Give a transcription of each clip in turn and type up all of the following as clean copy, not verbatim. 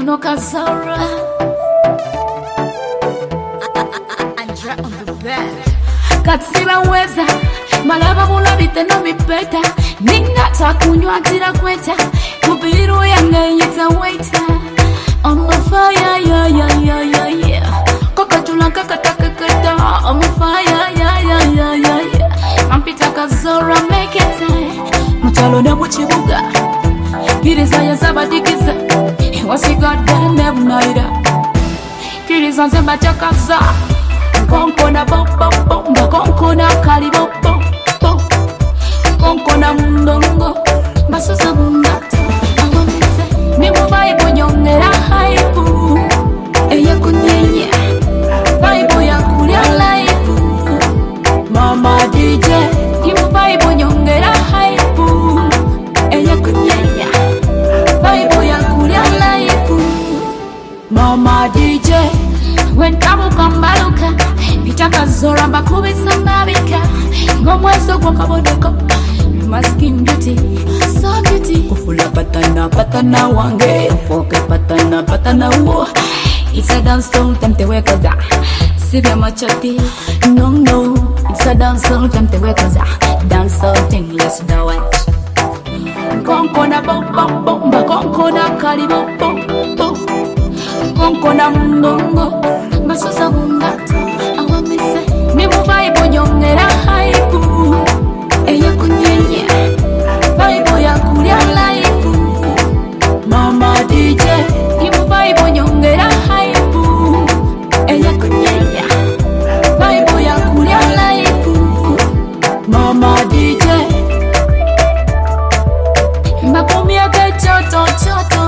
no Kasara. Andra on the bed. Katsiba weza, malaba mulabite no mipeta. Ninga takunywa tira kweta. Kubiru yange yita waita. I'm on fire, yeah, yeah, yeah, yeah, yeah. Kokajula kakatakakata. I'm on fire, yeah, yeah, yeah, yeah, yeah. Ampita Kasara, make it time. Mchalo na muchibuga. Kiriza ya sabadikiza. Wasi goddamn never naira. Kiriza nzemba chakaza. Konko na bom bom bomba. Konko na kali bom bom bom. Konko na mundongo. Masusa mundata. Awamise. Mimu vaibu nyongera haibu. Eya kunyenye. Vaibu ya kulia laibu. Mama DJ. Mimu vaibu nyongera haibu. Eya kunyenye. Vaibu ya kulia laibu. Mama DJ. When tabu kambaluka Mitaka zora makubisa mabika Ngomwezo kwa kabodoko Masking beauty, so beauty Kufula patana wange Foke patana wo It's a dance song, temte weka za Sivya machati, no It's a dance song, temte weka za Dance song thing, let's do it Konko na bom bom bomba Konko na kali bom bom bom Konko na mndongo Masusa mundata Awamise Mimu vaibu nyongera haibu Eya kunyenye Vaibu ya kulia laibu Mama DJ Mimu vaibu nyongera haibu Eya kunyenye Vaibu ya kulia laibu Mama DJ Mapumi ya kechoto choto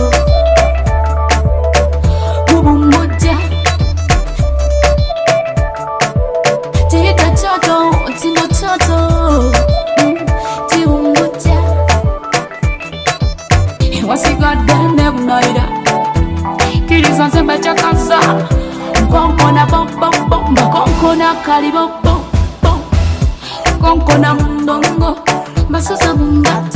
Wasi goddamn never naira. Kiriza nzemba chakaza. Konko na bom bom bomba. Konko na kali bom bom bom. Konko na mundongo. Masusa mundata.